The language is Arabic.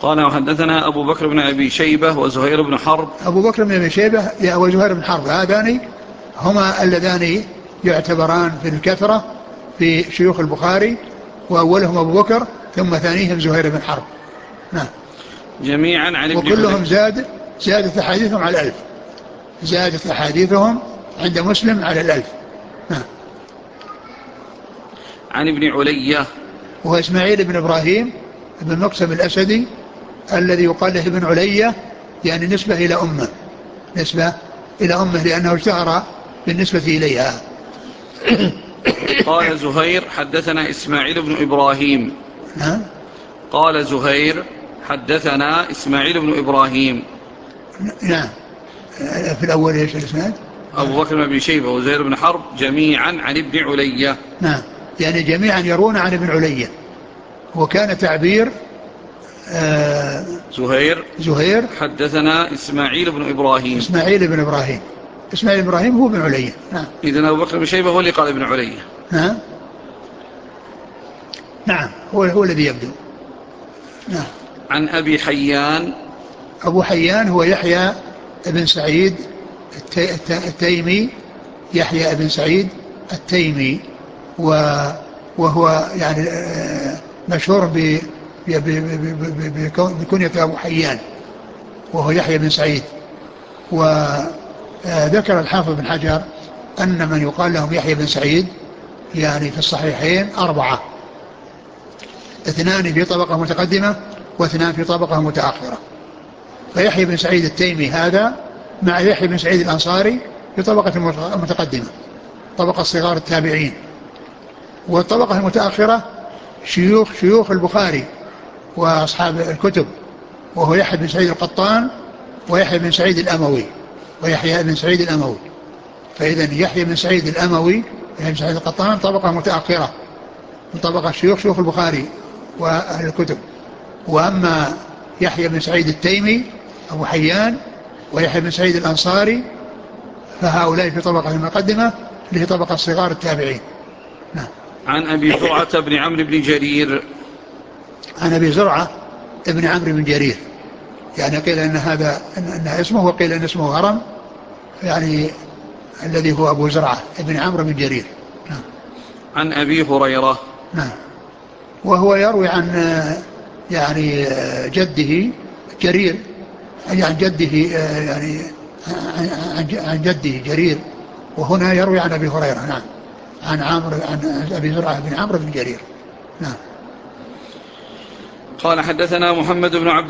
قال وحدثنا أبو بكر بن أبي شيبة وزهير بن حرب. أبو بكر بن أبي شيبة وزهير بن حرب هذان هما اللذان يعتبران في الكثرة في شيوخ البخاري، وأولهم أبو بكر ثم ثانيهم زهير بن حرب. نعم. جميعا عن ابن وكلهم زادت أحاديثهم على 1000، زادت أحاديثهم عند مسلم على 1000. نعم. عن ابن علية وهو إسماعيل بن إبراهيم بن مقسم الأسدي الذي يقال له ابن علية، يعني نسبة إلى أمه لأنه اشتهر بالنسبة إليها. قال زهير حدثنا إسماعيل بن إبراهيم. قال زهير حدثنا إسماعيل بن إبراهيم. نعم. في الأول إيش الإسناد؟ أبو بكر بن أبي شيبة وزهير بن حرب جميعا عن ابن علية. نعم، يعني جميعا يرون عن ابن علية. وكان تعبير زهير حدثنا إسماعيل بن إبراهيم. إسماعيل بن إبراهيم هو ابن علية. نعم. إذن أبو بكر بن شيبة هو اللي قال ابن علية. نعم هو الذي يبدو. نعم. عن أبي حيان. أبو حيان هو يحيى بن سعيد التيمي، يحيى بن سعيد التيمي، وهو يعني مشهور بكنية أبو حيان، وهو يحيى بن سعيد. وذكر الحافظ بن حجر أن من يقال لهم يحيى بن سعيد يعني في الصحيحين 4، 2 في طبقة متقدمة و2 في طبقة متأخرة. فيحيى بن سعيد التيمي هذا مع يحيى بن سعيد الأنصاري في طبقة متقدمة، طبقة صغار التابعين. والطبقة المتأخرة شيوخ البخاري وأصحاب الكتب، وهو يحيى بن سعيد القطان ويحيى بن سعيد الأموي. فإذا يحيى بن سعيد الأموي يحيى بن سعيد القطان طبقة متأخرة من طبقة شيوخ البخاري وأهل الكتب. وأما يحيى بن سعيد التيمي أبو حيان ويحيى بن سعيد الأنصاري فهؤلاء في طبقة مقدمة اللي هي طبقة صغار التابعين. نعم. عن أبي زرعة بن عمرو بن جرير. عن أبي زرعة ابن عمرو بن جرير، يعني قيل أن هذا أن اسمه، وقيل أن اسمه هرم، يعني الذي هو أبو زرعة ابن عمرو بن جرير. نعم. عن أبي هريرة. نعم. وهو يروي عن يعني جده جرير، عن جده يعني عن جده جرير، وهنا يروي عن أبي هريرة. نعم. عن أبي زرعة بن عمرو بن جرير. نعم. قال حدثنا محمد بن عبد